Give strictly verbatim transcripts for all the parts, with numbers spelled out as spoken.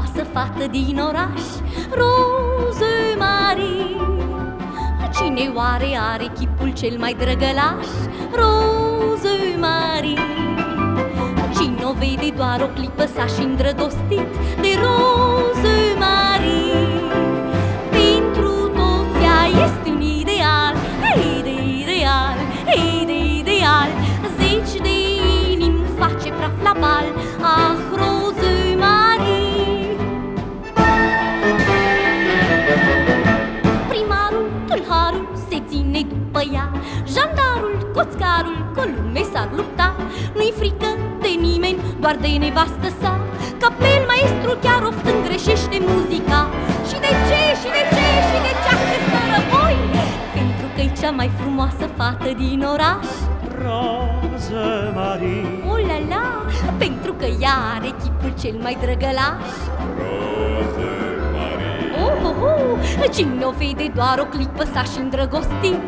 frumoasă fată din oraș, Rozemarie. Cine oare are chipul cel mai drăgălaș? Rozemarie. Cine o vede doar o clipă s-a și îndrăgostit de Rozemarie. Pentru toți ea este un ideal, hei de ideal, hei de ideal. Zeci de inimi face praf la bal, ah, Rozemarie. Primarul, tâlharul se ține după ea, jandarul, coțcarul, cu lume s-ar lupta. Nu-i frică de nimeni, doar de nevastă sa. Capel maestru chiar oftând greșește muzica. Și de ce, și de ce, și de ce acest răboi? Pentru că-i cea mai frumoasă fată din oraș, Rozemarie. Oh la la, pentru că ea are chipul cel mai drăgălaș, Rozemarie. Oh, oh, oh, cine o vede doar o clipă s-a și îndrăgostit.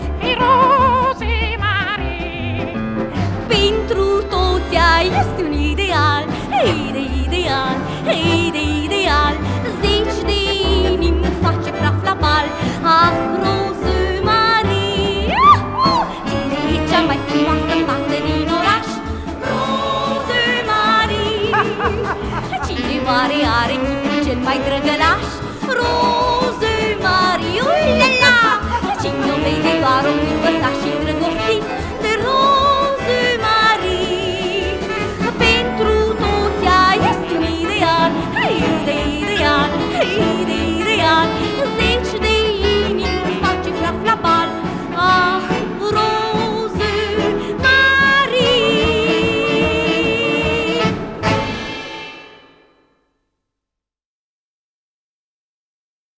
Rozemarie. Pentru toți ea este un ideal, hei de ideal, hei de ideal. Zeci de inimi face praf la bal, ah, Rozemarie. Cine e cea mai frumoasă fată din oraș? Rozemarie. Cine oare are chipul cel mai drăgălaș? Rozemarie.